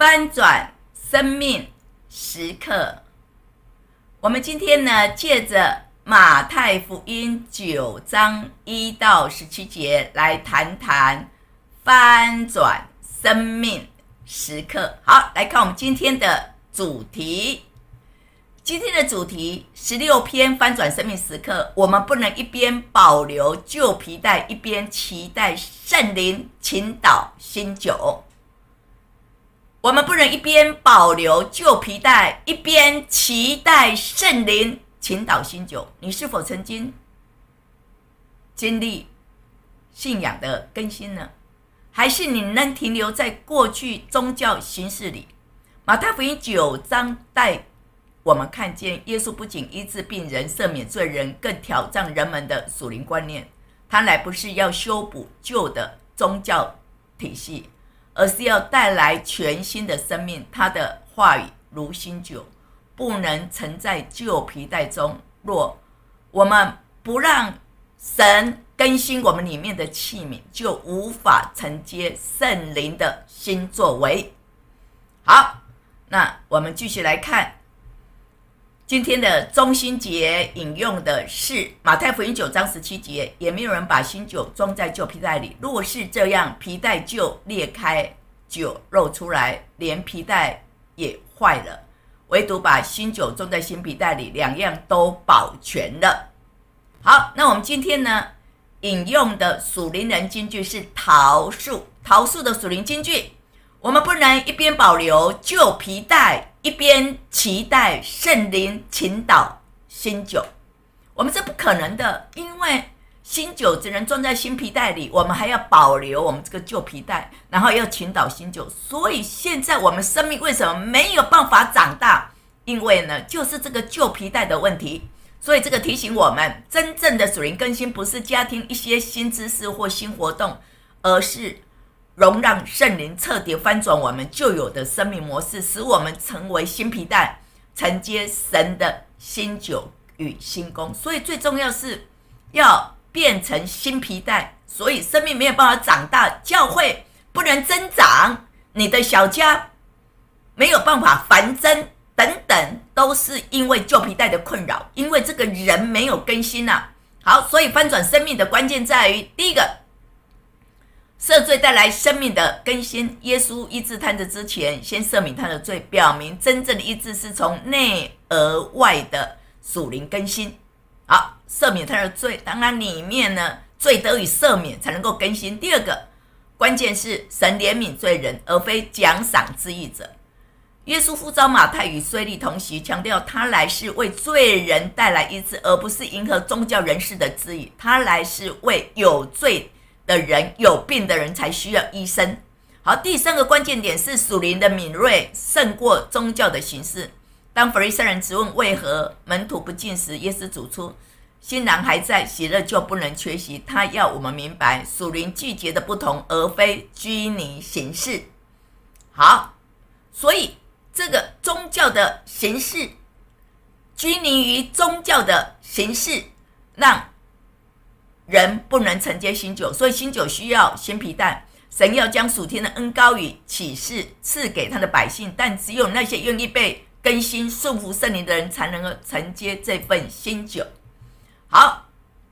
翻转生命时刻。我们今天呢，借着马太福音9章1到17节来谈谈翻转生命时刻。好，来看我们今天的主题。今天的主题16篇翻转生命时刻，我们不能一边保留旧皮带，一边期待圣灵倾倒新酒。我们不能一边保留旧皮带，一边期待圣灵倾倒新酒。你是否曾经经历信仰的更新呢？还是你仍停留在过去宗教形式里？马太福音9章带我们看见耶稣不仅医治病人、赦免罪人，更挑战人们的属灵观念。他来不是要修补旧的宗教体系，而是要带来全新的生命。他的话语如新酒，不能盛在旧皮带中。若我们不让神更新我们里面的器皿，就无法承接圣灵的新作为。好，那我们继续来看今天的中心节，引用的是马太福音9章17节，也没有人把新酒装在旧皮带里，若是这样，皮带就裂开，酒漏出来，连皮带也坏了。唯独把新酒装在新皮带里，两样都保全了。好，那我们今天呢，引用的属灵人金句是桃树的属灵金句。我们不能一边保留旧皮带，一边期待圣灵倾倒新酒。我们是不可能的，因为新酒只能装在新皮带里，我们还要保留我们这个旧皮带，然后要倾倒新酒。所以现在我们生命为什么没有办法长大？因为呢，就是这个旧皮带的问题。所以这个提醒我们，真正的属灵更新不是加添一些新知识或新活动，而是容让圣灵彻底翻转我们旧有的生命模式，使我们成为新皮带，承接神的新酒与新工。所以最重要是要变成新皮带，所以生命没有办法长大，教会不能增长，你的小家没有办法繁增，等等，都是因为旧皮带的困扰，因为这个人没有更新啊。好，所以翻转生命的关键在于，第一个，赦罪带来生命的更新。耶稣医治瘫子之前，先赦免他的罪，表明真正的医治是从内而外的属灵更新。好，赦免他的罪，当然里面呢，罪得以赦免才能够更新。第二个关键是神怜悯罪人，而非奖赏之义者。耶稣呼召马太与税吏同席，强调他来是为罪人带来医治，而不是迎合宗教人士的旨意。他来是为有罪的人、有病的人才需要医生。好，第三个关键点是属灵的敏锐胜过宗教的形式。当法利赛人质问为何门徒不进食，耶稣指出新郎还在，喜乐就不能缺席。他要我们明白属灵季节的不同，而非拘泥形式。好，所以这个宗教的形式，拘泥于宗教的形式，让人不能承接新酒。所以新酒需要新皮带。神要将属天的恩膏与启示赐给他的百姓，但只有那些愿意被更新顺服圣灵的人才能够承接这份新酒。好，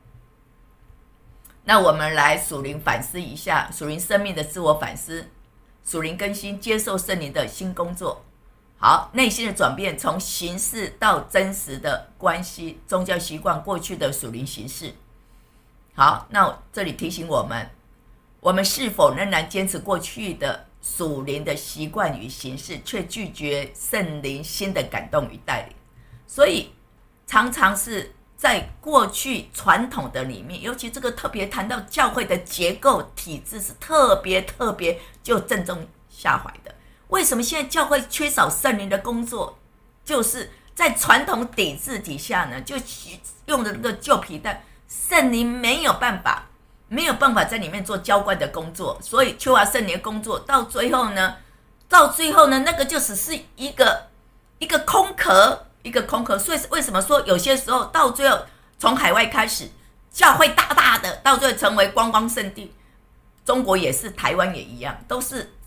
那我们来属灵反思一下，属灵生命的自我反思，属灵更新，接受圣灵的新工作。好，内心的转变，从形式到真实的关系，宗教习惯过去的属灵形式。好，那这里提醒我们是否仍然坚持过去的属灵的习惯与形式，却拒绝圣灵新的感动与带领？所以常常是在过去传统的里面，尤其这个特别谈到教会的结构体制，是特别就正中下怀的。为什么现在教会缺少圣灵的工作？就是在传统体制底下呢，就用的那个旧皮带，圣灵没有办法在里面做浇灌的工作，所以缺乏圣灵的工作，到最后呢，那个就只是一个空壳。所以为什么说有些时候到最后，从海外开始，教会大的，到最后成为观光圣地，中国也是，台湾也一样，都是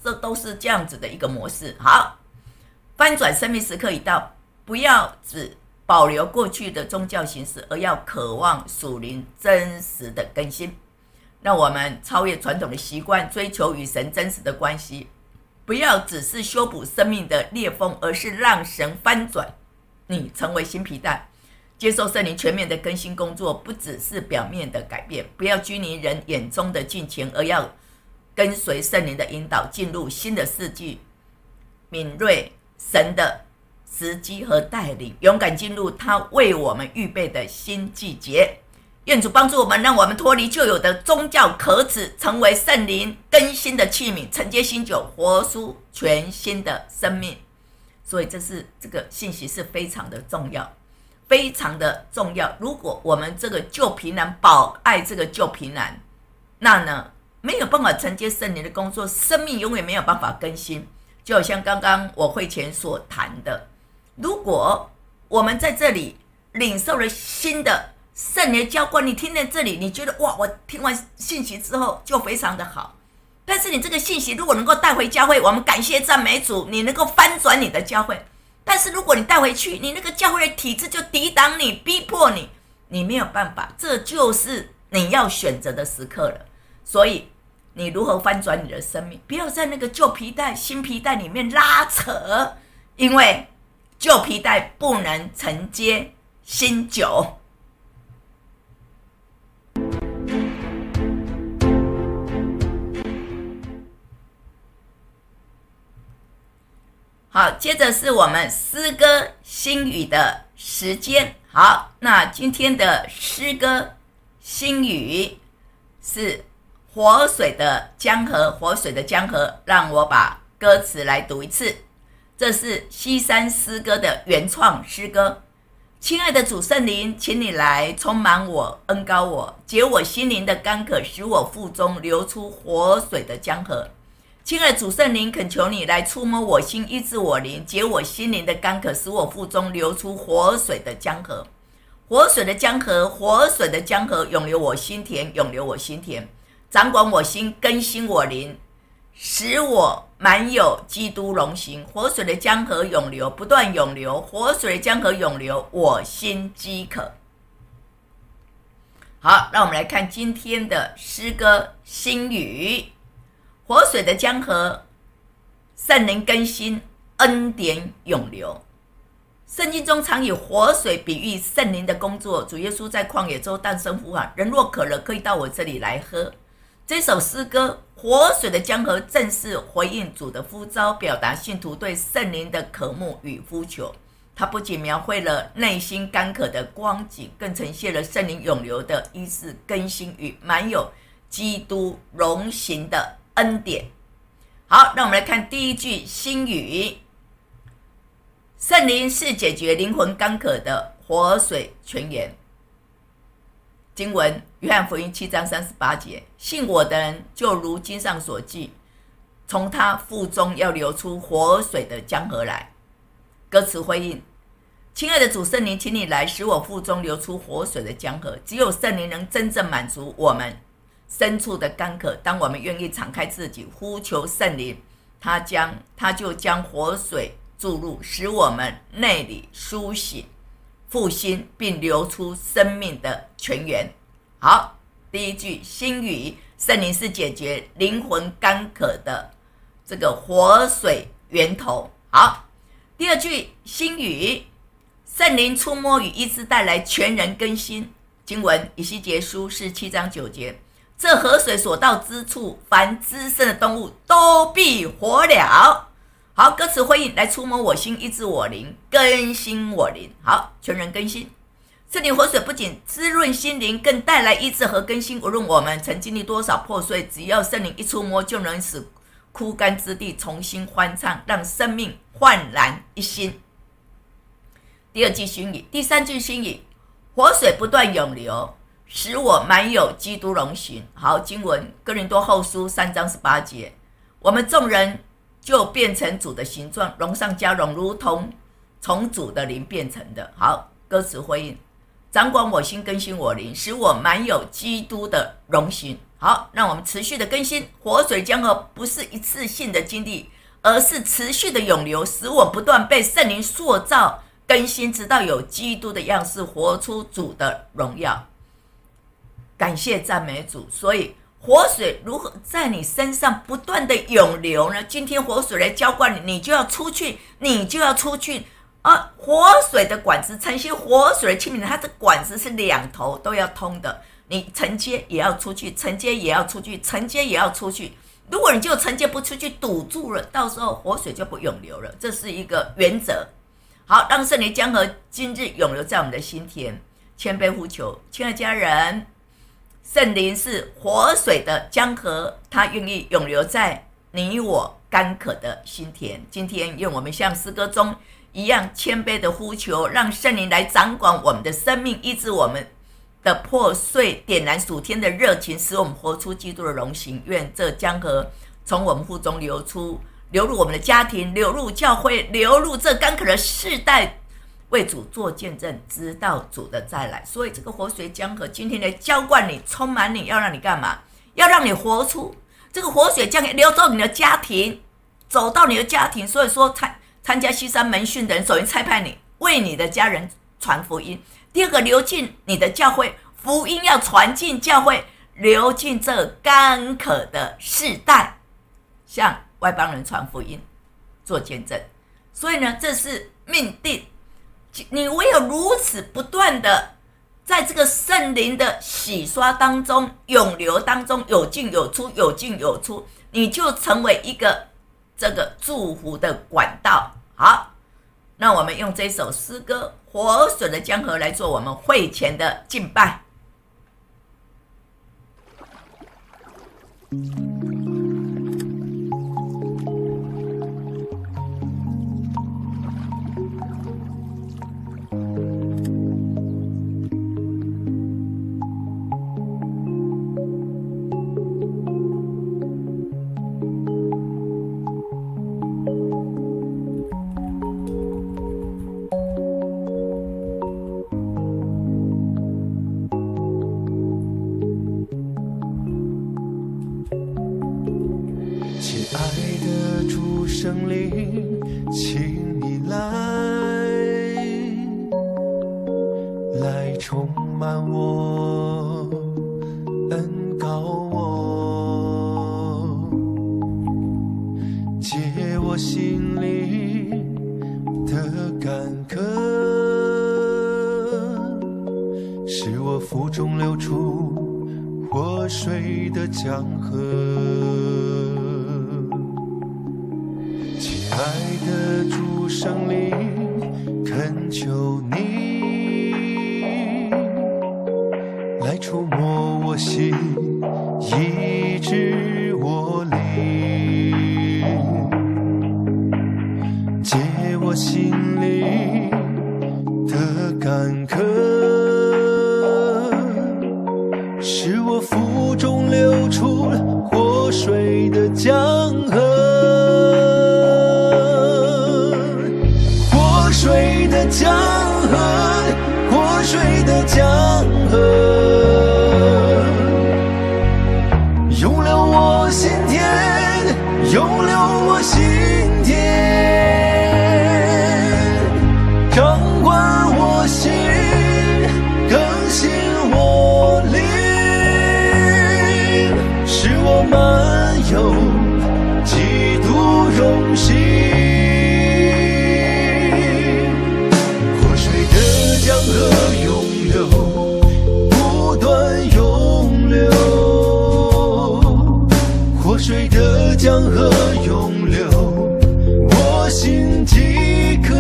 这都是这样子的一个模式。好，翻转生命时刻已到，不要只保留过去的宗教形式，而要渴望属灵真实的更新。让我们超越传统的习惯，追求与神真实的关系。不要只是修补生命的裂缝，而是让神翻转你成为新皮带。接受圣灵全面的更新工作，不只是表面的改变。不要拘泥人眼中的敬虔，而要跟随圣灵的引导，进入新的世纪，敏锐神的时机和带领，勇敢进入他为我们预备的新季节。愿主帮助我们，让我们脱离旧有的宗教壳子，成为圣灵更新的器皿，承接新酒，活出全新的生命。所以这个信息是非常的重要，非常的重要。如果我们这个旧皮囊保爱这个旧皮囊，那呢没有办法承接圣灵的工作，生命永远没有办法更新。就好像刚刚我会前所谈的，如果我们在这里领受了新的圣灵浇灌，你听在这里，你觉得哇，我听完信息之后就非常的好。但是你这个信息如果能够带回教会，我们感谢赞美主，你能够翻转你的教会。但是如果你带回去，你那个教会的体制就抵挡你，逼迫你，你没有办法。这就是你要选择的时刻了。所以你如何翻转你的生命？不要在那个旧皮带、新皮带里面拉扯，因为旧皮带不能承接新酒。好，接着是我们诗歌新语的时间。好，那今天的诗歌新语是活水的江河，活水的江河。让我把歌词来读一次，这是西山诗歌的原创诗歌。亲爱的主圣灵，请你来充满我，恩膏我，解我心灵的干渴，使我腹中流出活水的江河。亲爱的主圣灵，恳求你来触摸我心，医治我灵，解我心灵的干渴，使我腹中流出活水的江河。活水的江河，活水的江河，涌流我心田，涌流我心田，掌管我心，更新我灵，使我满有基督荣行。活水的江河涌流，不断涌流，活水的江河涌流，我心饥渴。好，让我们来看今天的诗歌新语。活水的江河，圣灵更新，恩典涌流。圣经中常以活水比喻圣灵的工作。主耶稣在旷野中诞生呼喊，人若渴了，可以到我这里来喝。这首诗歌活水的江河正是回应主的呼召，表达信徒对圣灵的渴慕与呼求。它不仅描绘了内心干渴的光景，更呈现了圣灵涌流的医治、更新与满有基督荣行的恩典。好，让我们来看第一句新语。圣灵是解决灵魂干渴的活水泉源。经文约翰福音7章38节，信我的人就如经上所记，从他腹中要流出活水的江河来。歌词回应，亲爱的主圣灵，请你来，使我腹中流出活水的江河。只有圣灵能真正满足我们深处的干渴。当我们愿意敞开自己，呼求圣灵，他就将活水注入，使我们内里苏醒复兴，并流出生命的泉源。好，第一句新语，圣灵是解决灵魂干渴的这个活水源头。好，第二句新语，圣灵触摸与医治带来全人更新。经文以西结书7章9节，这河水所到之处，凡滋生的动物都必活了。好，歌词回应，来触摸我心，医治我灵，更新我灵。好，全人更新。圣灵活水不仅滋润心灵，更带来医治和更新。无论我们曾经历多少破碎，只要圣灵一触摸，就能使枯干之地重新欢畅，让生命焕然一新。第二句新语。第三句新语，活水不断涌流，使我满有基督荣行。好，经文哥林多后书3章18节，我们众人就变成主的形状，荣上加荣，如同从主的灵变成的。好，歌词回应，掌管我心，更新我灵，使我满有基督的荣行。 好，让我们持续的更新。活水江河不是一次性的经历，而是持续的涌流，使我不断被圣灵塑造更新，直到有基督的样式，活出主的荣耀。感谢赞美主。所以活水如何在你身上不断的涌流呢？今天活水来浇灌你，你就要出去，你就要出去。活水的管子，承接活水的器皿，它的管子是两头都要通的，你承接也要出去，承接也要出去，承接也要出去。如果你就承接不出去，堵住了，到时候活水就不涌流了，这是一个原则。好，让圣灵江河今日涌流在我们的心田，谦卑呼求。亲爱的家人，圣灵是活水的江河，它愿意涌流在你我干渴的心田。今天愿我们像诗歌中一样谦卑的呼求，让圣灵来掌管我们的生命，医治我们的破碎，点燃属天的热情，使我们活出基督的荣形。愿这江河从我们腹中流出，流入我们的家庭，流入教会，流入这干渴的世代，为主做见证，直到主的再来。所以这个活水江河今天来浇灌你，充满你，要让你干嘛？要让你活出这个活水江河，流到你的家庭，走到你的家庭。所以说参加西山门训的人，首先差派你为你的家人传福音。第二个，流进你的教会，福音要传进教会，流进这干渴的世代，向外邦人传福音，做见证。所以呢，这是命定。你唯有如此不断的在这个圣灵的洗刷当中，涌流当中，有进有出，有进有出，你就成为一个这个祝福的管道。好，那我们用这首诗歌《活水的江河》来做我们会前的敬拜。 圣灵，请你来充满我，恩膏我，解我心里的干渴，使我腹中流出活水的江河。亲爱的主圣灵，恳求你来触摸我心，医治我灵，解我心里的干渴，使我腹中流出活水的江河。江河，活水的江河，涌流我心田，涌流我心田，掌管我心，更新我灵，使我满有基督荣形。江河涌流，不断涌流，活水的江河涌流，我心饥渴。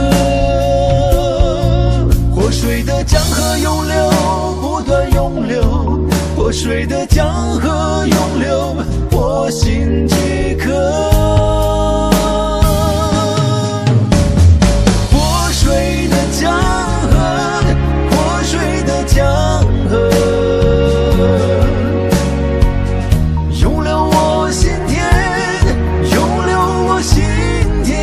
活水的江河涌流，不断涌流，活水的江河涌流，我心饥渴。江河涌流我心田，涌流我心田，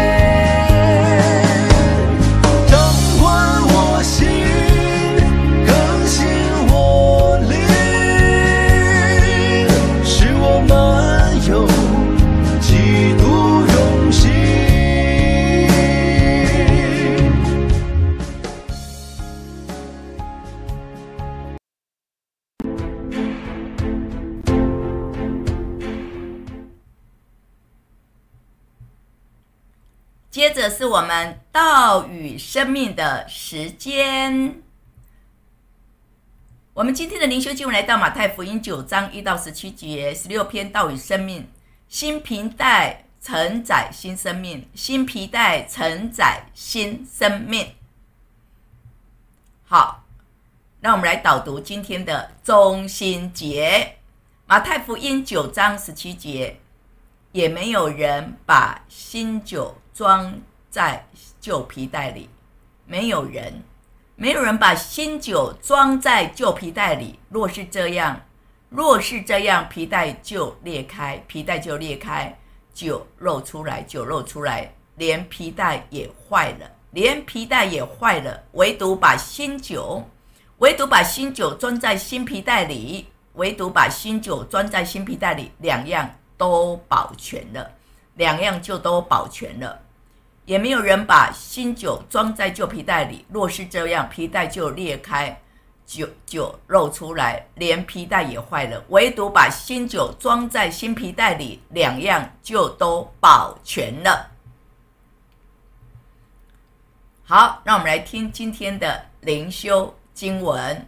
掌管我心，更新我灵， 接着是我们道与生命的时间。我们今天的灵修经文来到马太福音9章1到17节，16篇道与生命。新皮带承载新生命，新皮带承载新生命。好，让我们来导读今天的中心节。马太福音9章17节，也没有人把新酒装在旧皮带里，没有人把新酒装在旧皮带里。若是这样，皮带就裂开，酒漏出来，连皮带也坏了。唯独把新酒装在新皮带里，两样都保全了，也没有人把新酒装在旧皮带里，若是这样，皮带就裂开，酒漏出来，连皮带也坏了。唯独把新酒装在新皮带里，两样就都保全了。好，让我们来听今天的灵修经文。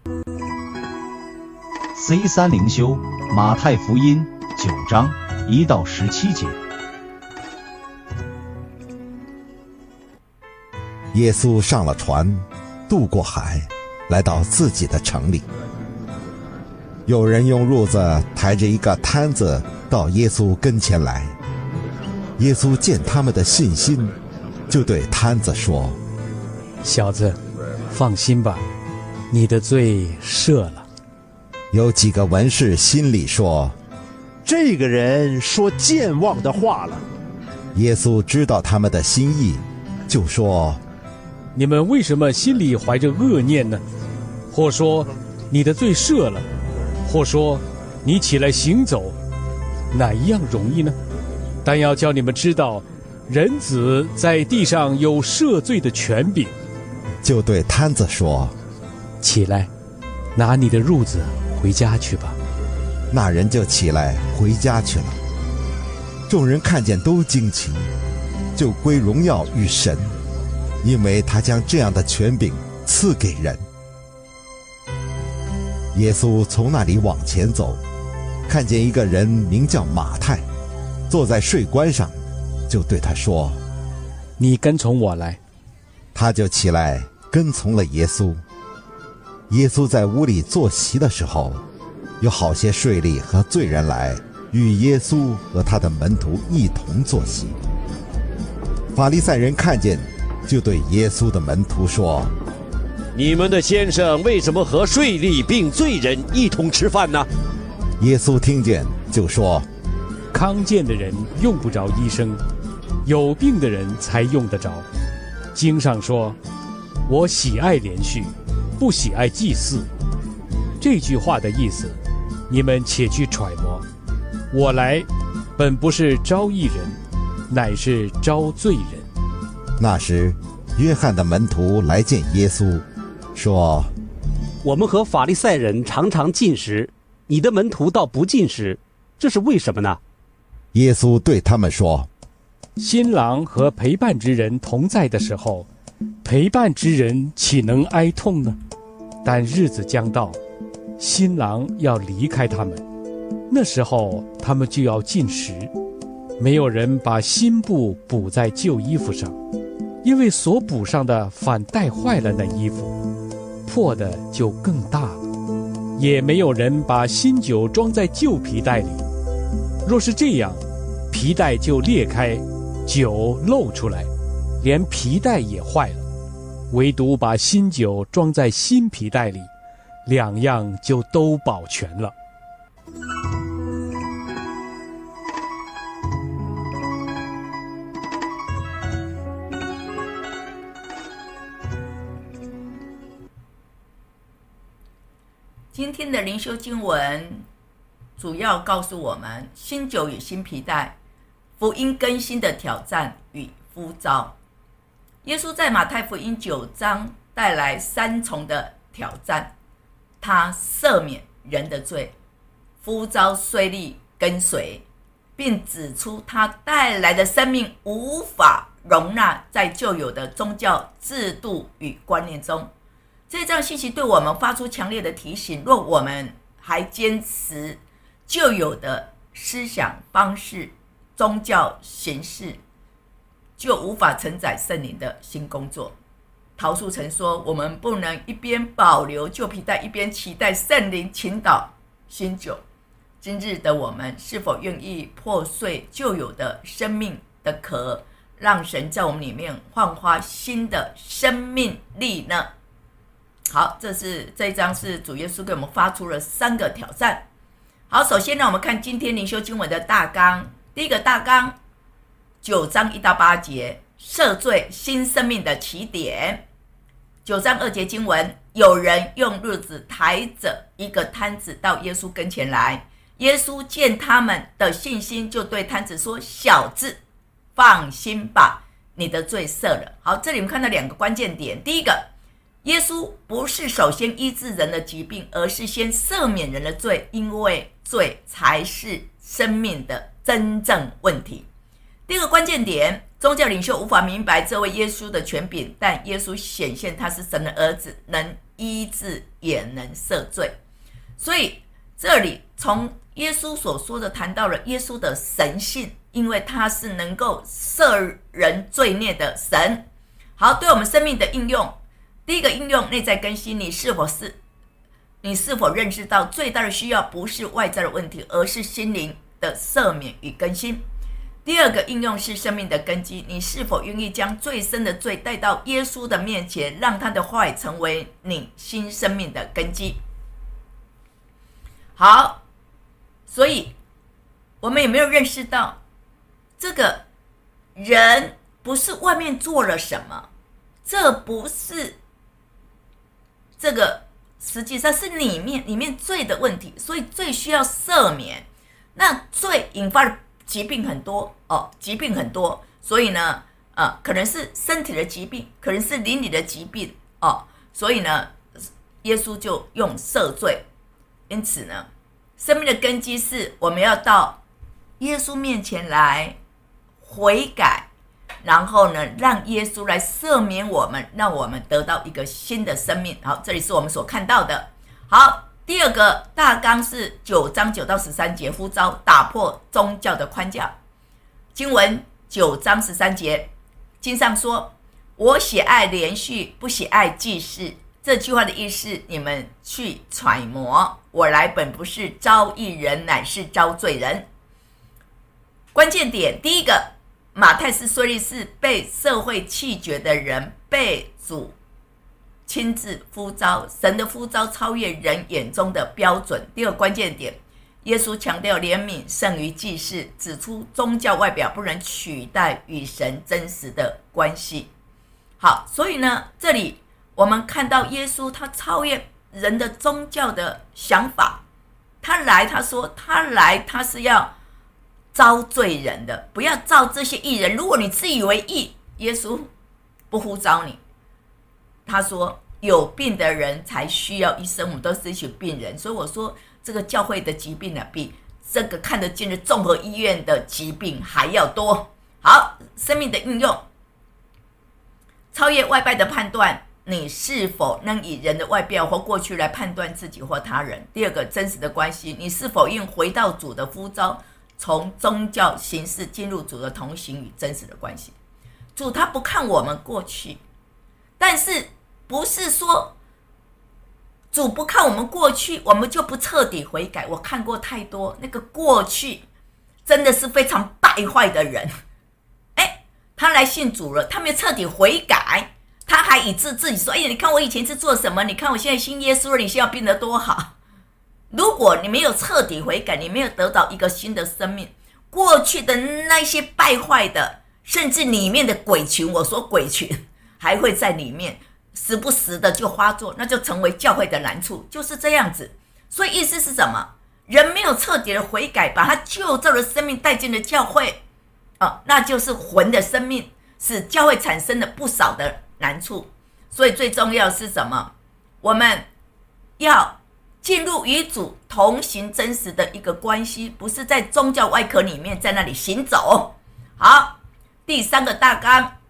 C3 灵修马太福音9章1到17节。 耶稣上了船，渡过海，来到自己的城里。有人用褥子抬着一个摊子到耶稣跟前来。耶稣见他们的信心，就对摊子说： 小子，放心吧，你的罪赦了。 有几个文士心里说： 这个人说健忘的话了。 耶稣知道他们的心意，就说： 你们为什么心里怀着恶念呢？或说你的罪赦了，或说你起来行走，哪一样容易呢？但要叫你们知道，人子在地上有赦罪的权柄。 就对摊子说： 起来，拿你的褥子回家去吧。 那人就起来回家去了。众人看见都惊奇，就归荣耀与神，因为他将这样的权柄赐给人。耶稣从那里往前走，看见一个人名叫马太，坐在税关上，就对他说： 你跟从我来。 他就起来跟从了耶稣。耶稣在屋里坐席的时候，有好些税吏和罪人来，与耶稣和他的门徒一同坐席。法利赛人看见，就对耶稣的门徒说： 你们的先生为什么和税吏并罪人一同吃饭呢？ 耶稣听见就说： 康健的人用不着医生，有病的人才用得着。经上说：我喜爱连续，不喜爱祭祀。这句话的意思，你们且去揣摩。我来，本不是招义人，乃是招罪人。 那时，约翰的门徒来见耶稣，说： 我们和法利赛人常常进食，你的门徒倒不进食，这是为什么呢？ 耶稣对他们说： 新郎和陪伴之人同在的时候，陪伴之人岂能哀痛呢？但日子将到，新郎要离开他们，那时候他们就要进食。没有人把新布补在旧衣服上，因为所补上的反带坏了那衣服，破的就更大了。也没有人把新酒装在旧皮带里，若是这样，皮带就裂开，酒漏出来，连皮带也坏了。唯独把新酒装在新皮带里，两样就都保全了。 今天的灵修经文主要告诉我们新酒与新皮带，福音更新的挑战与呼召。耶稣在马太福音9章带来3重的挑战，他赦免人的罪，呼召税吏跟随，并指出他带来的生命无法容纳在旧有的宗教制度与观念中。这张信息对我们发出强烈的提醒，若我们还坚持旧有的思想方式、宗教形式，就无法承载圣灵的新工作。陶树曾说，我们不能一边保留旧皮带，一边期待圣灵倾倒新酒。今日的我们是否愿意破碎旧有的生命的壳，让神在我们里面焕发新的生命力呢？好，这一章是主耶稣给我们发出了3个挑战。好，首先呢，我们看今天灵修经文的大纲。第一个大纲9章1到8节，赦罪新生命的起点。9章2节经文，有人用褥子抬着一个摊子到耶稣跟前来，耶稣见他们的信心，就对摊子说：小子，放心吧，你的罪赦了。好，这里我们看到2个关键点。第一个，耶稣不是首先医治人的疾病，而是先赦免人的罪，因为罪才是生命的真正问题。第二个关键点，宗教领袖无法明白这位耶稣的权柄，但耶稣显现他是神的儿子，能医治也能赦罪。所以这里从耶稣所说的谈到了耶稣的神性，因为他是能够赦人罪孽的神。好，对我们生命的应用，第一个应用，内在更新。你是否认识到最大的需要不是外在的问题，而是心灵的赦免与更新？第二个应用是生命的根基。你是否愿意将最深的罪带到耶稣的面前，让他的话语成为你新生命的根基？好，所以我们有没有认识到，这个人不是外面做了什么，这不是这个，实际上是里面罪的问题，所以罪需要赦免。那罪引发的疾病很多疾病很多，所以呢可能是身体的疾病，可能是灵里的疾病所以呢耶稣就用赦罪。因此呢，生命的根基是我们要到耶稣面前来悔改，然后呢让耶稣来赦免我们，让我们得到一个新的生命。好，这里是我们所看到的。好，第二个大纲是9章9到13节，呼召打破宗教的框架。经文9章13节，经上说：我喜爱连续，不喜爱记事。这句话的意思你们去揣摩，我来本不是招义人，乃是招罪人。关键点，第一个，马太是虽然是被社会弃绝的人，被主亲自呼召，神的呼召超越人眼中的标准。第二个关键点，耶稣强调怜悯胜于祭祀，指出宗教外表不能取代与神真实的关系。好，所以呢，这里我们看到耶稣他超越人的宗教的想法，他说他是要招罪人的，不要招这些义人。如果你自以为义，耶稣不呼召你。他说有病的人才需要医生，我们都是一群病人。所以我说这个教会的疾病比这个看得见的综合医院的疾病还要多。好，生命的应用，超越外在的判断，你是否能以人的外表或过去来判断自己或他人？第二个，真实的关系，你是否应回到主的呼召，从宗教形式进入主的同行与真实的关系？主他不看我们过去，但是不是说主不看我们过去，我们就不彻底悔改。我看过太多那个过去真的是非常败坏的人，他来信主了，他没有彻底悔改，他还以自己说：你看我以前是做什么，你看我现在信耶稣了，你现在变得多好。如果你没有彻底悔改，你没有得到一个新的生命，过去的那些败坏的，甚至里面的鬼群，我说鬼群还会在里面时不时的就发作，那就成为教会的难处，就是这样子。所以意思是什么？人没有彻底的悔改，把他旧造的生命带进了教会那就是魂的生命，使教会产生了不少的难处。所以最重要的是什么？我们要进入与主同行真实的一个关系，不是在宗教外壳里面在那里行走。好，第三个大纲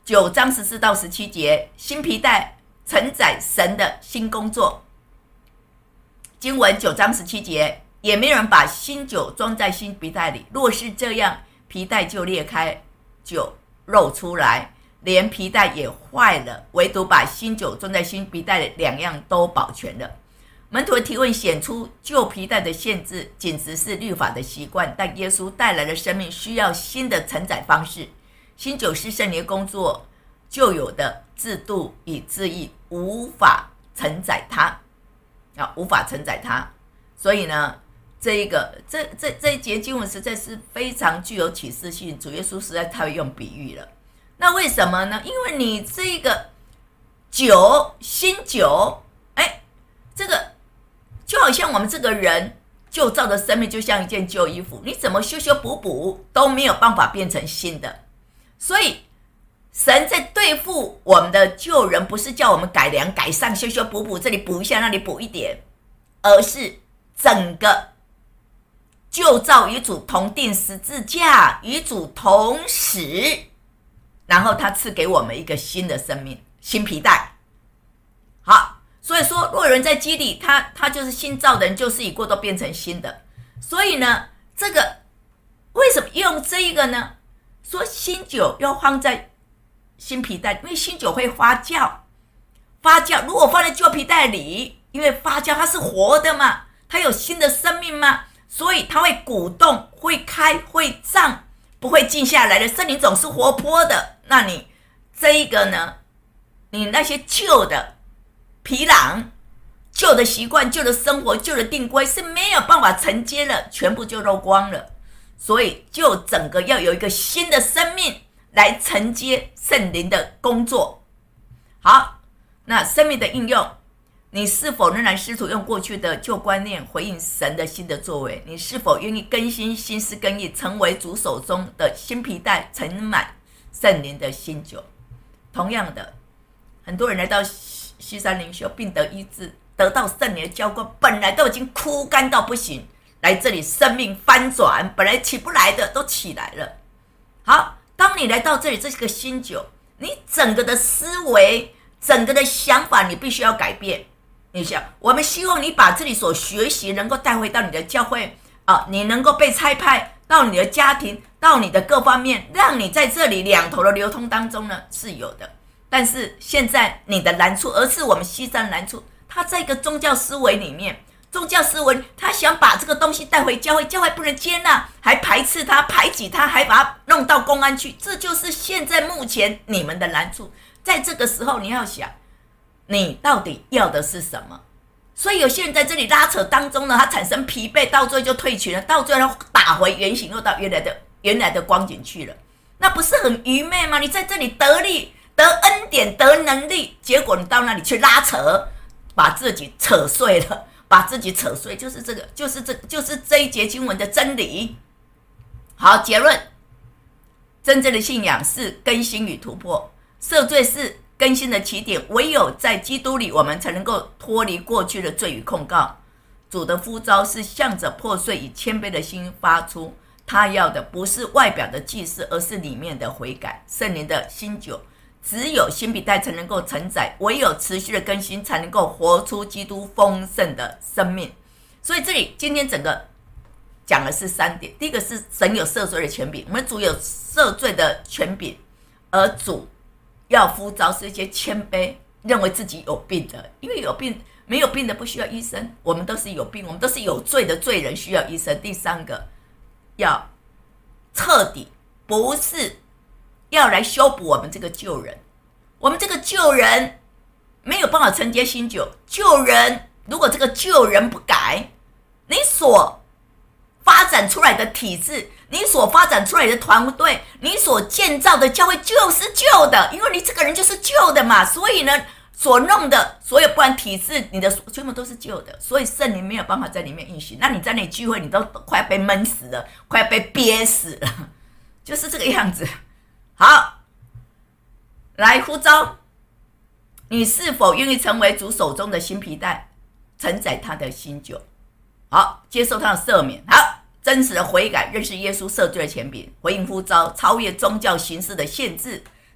9章14到17节，新皮带承载神的新工作。经文9章17节，也没有人把新酒装在新皮带里，若是这样，皮带就裂开，酒漏出来，连皮带也坏了，唯独把新酒装在新皮带里，两样都保全了。门徒的提问显出旧皮带的限制仅只是律法的习惯，但耶稣带来的生命需要新的承载方式。新酒是圣灵工作旧有的制度与旨意无法承载它，无法承载它。所以呢，这一节经文实在是非常具有启示性，主耶稣实在太会用比喻了。那为什么呢？因为你这个酒，新酒，这个就好像我们这个人旧造的生命就像一件旧衣服，你怎么修修补补都没有办法变成新的。所以神在对付我们的旧人，不是叫我们改良改善修修补补，这里补一下那里补一点，而是整个旧造与主同定十字架，与主同死，然后他赐给我们一个新的生命，新皮带。好，所以说若有人在基里，他就是新造的人，旧事已过都变成新的。所以呢，这个为什么用这一个呢？说新酒要放在新皮带，因为新酒会发酵，如果放在旧皮带里，因为发酵它是活的嘛，它有新的生命嘛，所以它会鼓动，会开，会胀，不会静下来的。圣灵总是活泼的，那你这一个呢，你那些旧的皮囊、旧的习惯、旧的生活、旧的定规是没有办法承接了，全部就漏光了。所以就整个要有一个新的生命来承接圣灵的工作。好，那生命的应用，你是否仍然试图用过去的旧观念回应神的新的作为？你是否愿意更新心思更易，成为主手中的新皮带，盛满圣灵的新酒？同样的，很多人来到西山灵修，并得医治，得到圣灵的浇灌，本来都已经枯干到不行，来这里生命翻转，本来起不来的都起来了。好，当你来到这里，这是个新酒，你整个的思维，整个的想法，你必须要改变。你想，我们希望你把这里所学习能够带回到你的教会你能够被差派到你的家庭，到你的各方面，让你在这里两头的流通当中呢是有的。但是现在你的难处，而是我们西山难处，它在一个宗教思维里面，宗教思维他想把这个东西带回教会，教会不能接纳，还排斥他，排挤他，还把他弄到公安去，这就是现在目前你们的难处。在这个时候你要想，你到底要的是什么？所以有些人在这里拉扯当中呢，他产生疲惫，到最后就退群了，到最后打回原形，又到原来的光景去了。那不是很愚昧吗？你在这里得力、得恩典、得能力，结果你到那里去拉扯，把自己扯碎了，把自己扯碎，就是这个，就是这一节经文的真理。好，结论：真正的信仰是更新与突破，赦罪是更新的起点，唯有在基督里，我们才能够脱离过去的罪与控告。主的呼召是向着破碎与谦卑的心发出，他要的不是外表的祭祀，而是里面的悔改。圣灵的新酒，只有新皮带才能够承载，唯有持续的更新，才能够活出基督丰盛的生命。所以这里今天整个讲的是3点。第一个是神有赦罪的权柄，我们主有赦罪的权柄，而主要呼召是一些谦卑，认为自己有病的，因为有病，没有病的不需要医生，我们都是有病，我们都是有罪的罪人，需要医生。第3个，要彻底，不是要来修补我们这个旧人，我们这个旧人没有办法承接新酒。旧人如果这个旧人不改，你所发展出来的体制，你所发展出来的团队，你所建造的教会就是旧的，因为你这个人就是旧的嘛，所以呢，所弄的所有不然体制，你的全部都是旧的，所以圣灵没有办法在里面运行。那你在那里聚会，你都快要被闷死了，快要被憋死了，就是这个样子。好，来呼召，你是否愿意成为主手中的新皮带，承载他的新酒？好，接受他的赦免。好，真实的悔改，认识耶稣赦罪的权柄，回应呼召，超越宗教形式的限制，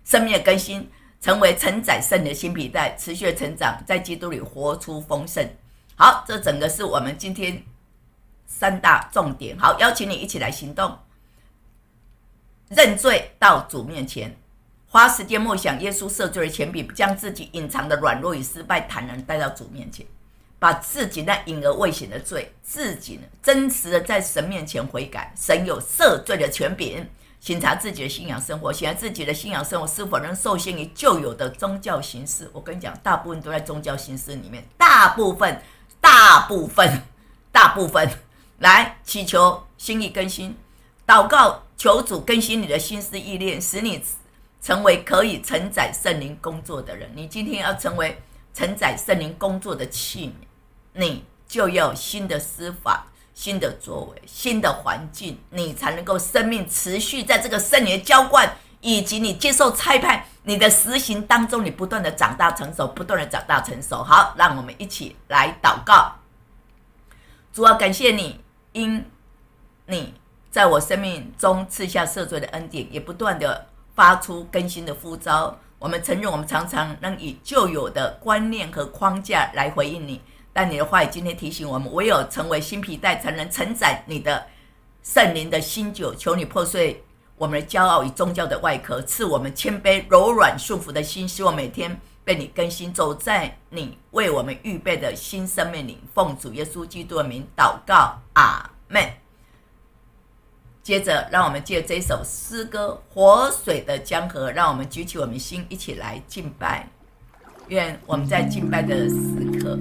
生命的更新，成为承载圣灵的新皮带，持续的成长，在基督里活出丰盛。好，这整个是我们今天3大重点。好，邀请你一起来行动，认罪到主面前，花时间默想耶稣赦罪的权柄，将自己隐藏的软弱与失败坦然带到主面前，把自己那隐而未显的罪，自己真实的在神面前悔改。神有赦罪的权柄，审查自己的信仰生活，审查自己的信仰生活是否能受限于旧有的宗教形式。我跟你讲，大部分都在宗教形式里面，大部分来祈求心意更新，祷告求主更新你的心思意念，使你成为可以承载圣灵工作的人。你今天要成为承载圣灵工作的器皿，你就要有新的思法、新的作为、新的环境，你才能够生命持续在这个圣灵的浇灌以及你接受差派你的实行当中，你不断的长大成熟，不断的长大成熟。好，让我们一起来祷告。主啊，感谢你，因你在我生命中赐下赦罪的恩典，也不断的发出更新的呼召。我们承认我们常常能以旧有的观念和框架来回应你，但你的话语今天提醒我们，唯有成为新皮带，才能承载你的圣灵的新酒。求你破碎我们的骄傲与宗教的外壳，赐我们谦卑柔软顺服的心，使我每天被你更新，走在你为我们预备的新生命里。奉主耶稣基督的名祷告，阿们。接着让我们借这首诗歌活水的江河，让我们举起我们心，一起来敬拜。愿我们在敬拜的时刻，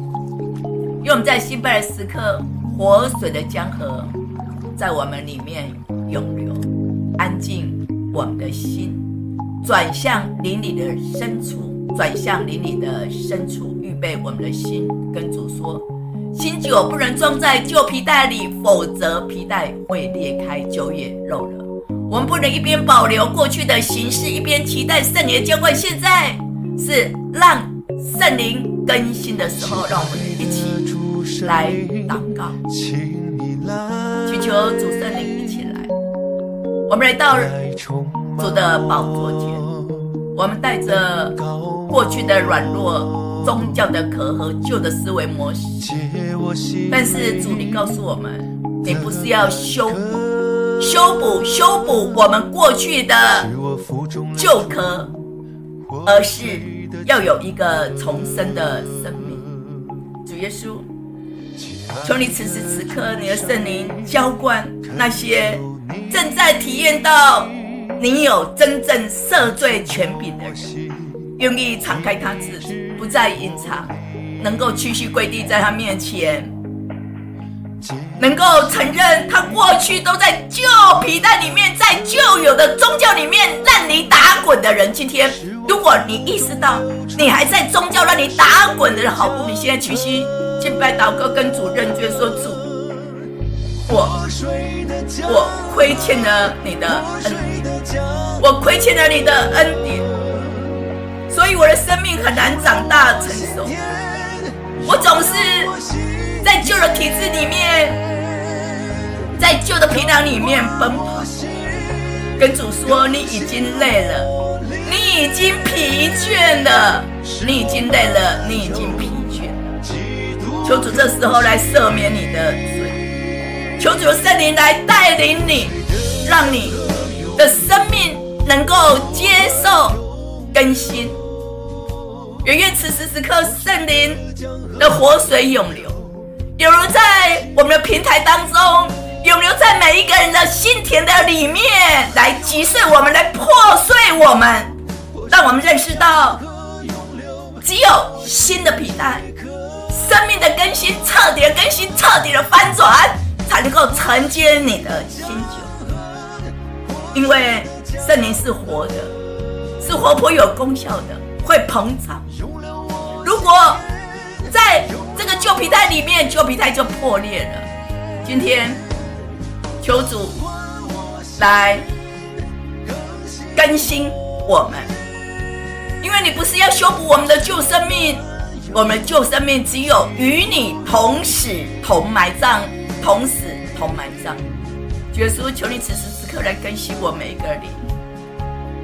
活水的江河在我们里面涌流，安静我们的心，转向灵里的深处，预备我们的心，跟主说，新酒不能装在旧皮带里，否则皮带会裂开，酒也漏了。我们不能一边保留过去的形式，一边期待圣灵的浇灌。现在是让圣灵更新的时候，让我们一起来祷告，祈求主圣灵一起来。我们来到主的宝座前，我们带着过去的软弱、宗教的壳和旧的思维模式，但是主你告诉我们，你不是要修补我们过去的旧壳，而是要有一个重生的生命。主耶稣，求你此时此刻你的圣灵浇灌那些正在体验到你有真正赦罪权柄的人，愿意敞开他自己，不再隐藏，能够屈膝跪地在他面前，能够承认他过去都在旧皮带里面，在旧有的宗教里面让你打滚的人。今天如果你意识到你还在宗教让你打滚的人，好不，你现在屈膝敬拜祷告，跟主认罪说，主，我亏欠了你的恩典，我亏欠了你的恩典，所以我的生命很难长大成熟，我总是在旧的体制里面，在旧的皮囊里面奔跑。跟主说，你已经累了，你已经疲倦了，你已经累了，你已经疲倦了。求主这时候来赦免你的罪，求主的圣灵来带领你，让你的生命能够接受更新。也愿此时此刻圣灵的活水涌流，涌流在我们的平台当中，涌流在每一个人的心田的里面，来击碎我们，来破碎我们，让我们认识到只有新的皮带，生命的更新，彻底的更新，彻底的翻转，才能够承接你的新酒。因为圣灵是活的，是活泼有功效的，会膨胀。如果在这个旧皮带里面，旧皮带就破裂了。今天求主来更新我们，因为你不是要修补我们的旧生命，我们的旧生命只有与你同死同埋葬，同死同埋葬。耶稣，求你此时此刻来更新我每一个灵，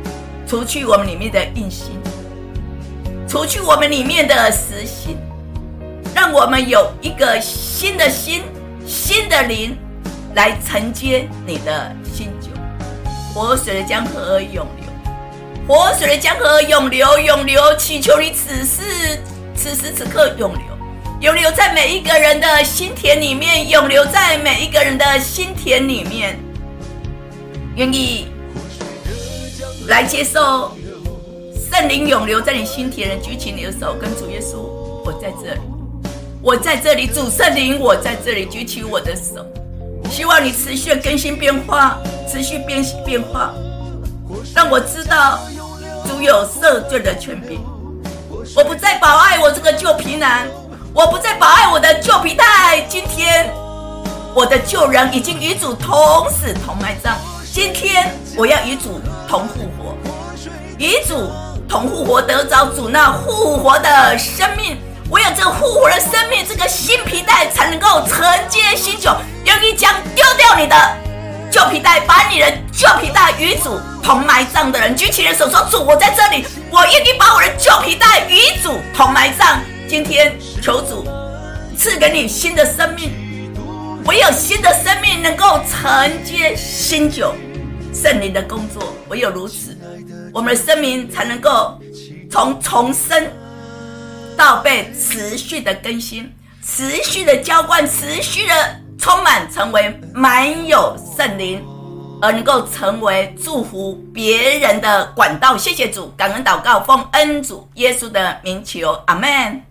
除去我们里面的硬心，除去我们里面的死心，让我们有一个新的心、新的灵来承接你的新酒。活水的江河而涌流，活水的江河而涌流，涌流，祈求你此时此刻涌流，涌流在每一个人的心田里面，涌流在每一个人的心田里面。愿意来接受圣灵涌流在你心田的人，举起你的手，跟主耶稣，我在这里，我在这里，主圣灵，我在这里，举起我的手，希望你持续更新变化，持续变化，让我知道主有赦罪的权柄。我不再保爱我这个旧皮囊，我不再保爱我的旧皮带。今天我的旧人已经与主同死同埋葬，今天我要与主同复活，与主同复活，得着主那复活的生命。我有这个复活的生命，这个新皮带才能够承接新酒。愿意将丢掉你的旧皮带，把你的旧皮带与主同埋葬的人，举起你的手说：主，我在这里，我愿意把我的旧皮带与主同埋葬。今天求主赐给你新的生命，唯有新的生命能够承接新酒，圣灵的工作，唯有如此，我们的生命才能够从重生到被持续的更新，持续的浇灌，持续的充满，成为满有圣灵，而能够成为祝福别人的管道。谢谢主，感恩祷告，奉恩主耶稣的名求，阿们。